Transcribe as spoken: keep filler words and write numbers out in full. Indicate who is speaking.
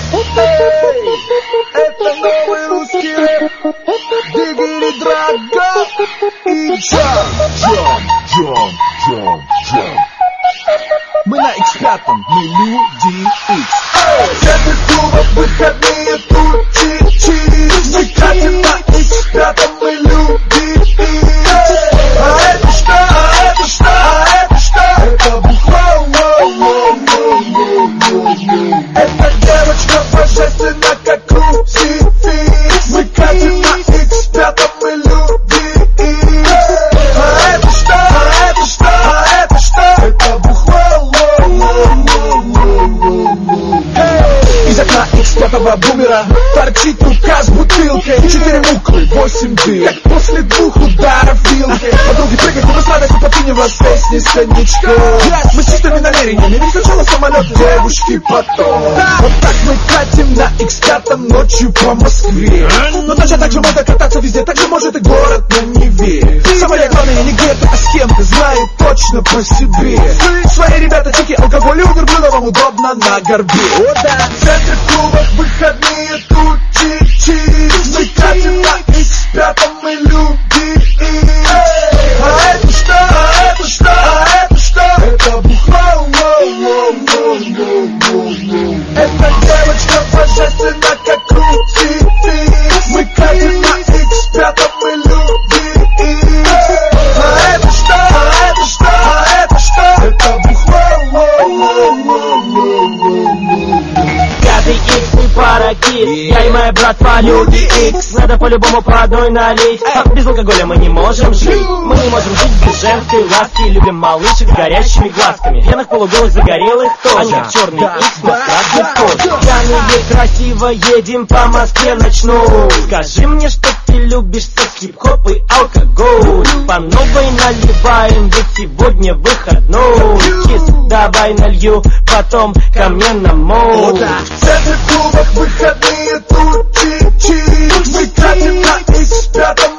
Speaker 1: Это новый русский рэп. Диггери Драга и Джам, Джам, Джам, Джам, Джам. Мы на икс пять, мы люди X. В центре клубов выходные тут чи-чи. Мы катим на икс пять, мы люди X. А это что, а это что, а это что? Это бухло, эта девочка божественна, как круцификс. Мы катим на икс пять, мы люди X. А это что, а это что, а это что? Это бухло. Из окна икс пять бумера торчит рука с бутылкой. Четыре муклы, восемь дыр, как после двух ударов вилкой. Подруги прыгают, мы сладости подпинивать с песни с коньячком. Мы с чистыми намерениями, ведь сначала самолет, девушки потом. Вот так мы катим на икс пять ночью по Москве. Но точно так же можно кататься везде, так же может и город на Неве. Самое главное не где-то, а с кем-то, знаю точно по себе. Свои ребята, чеки, алкоголь и у верблюда вам удобно на горбе. О да, в центре клубах выходные тут чи-чи. Мы катим на икс пять, мы люди X. А это что, а это что, а это что? Это бухло. Эта девочка божественна, как круцификс. Мы катим на икс пять, мы люди X. А это что, а это что, а это что? Это бухло.
Speaker 2: Пятый икс, мы паракит, я и моя братва люди X. Надо по-любому по одной налить, а без алкоголя мы не можем жить. Мы не можем жить без женской ласки. Любим малышек с горящими глазками, пьяных полуголых загорелых тоже. Они как черный икс, но с красной кожей. Пьяные красиво едем по Москве ночной. Скажи мне, что ты любишь секс, хип-хоп и алкоголь. По новой наливаем, ведь сегодня выходной. Кис, давай налью, потом ко мне на мол.
Speaker 1: В центре клубах выходные тут чи-чи. Мы катим на икс пять,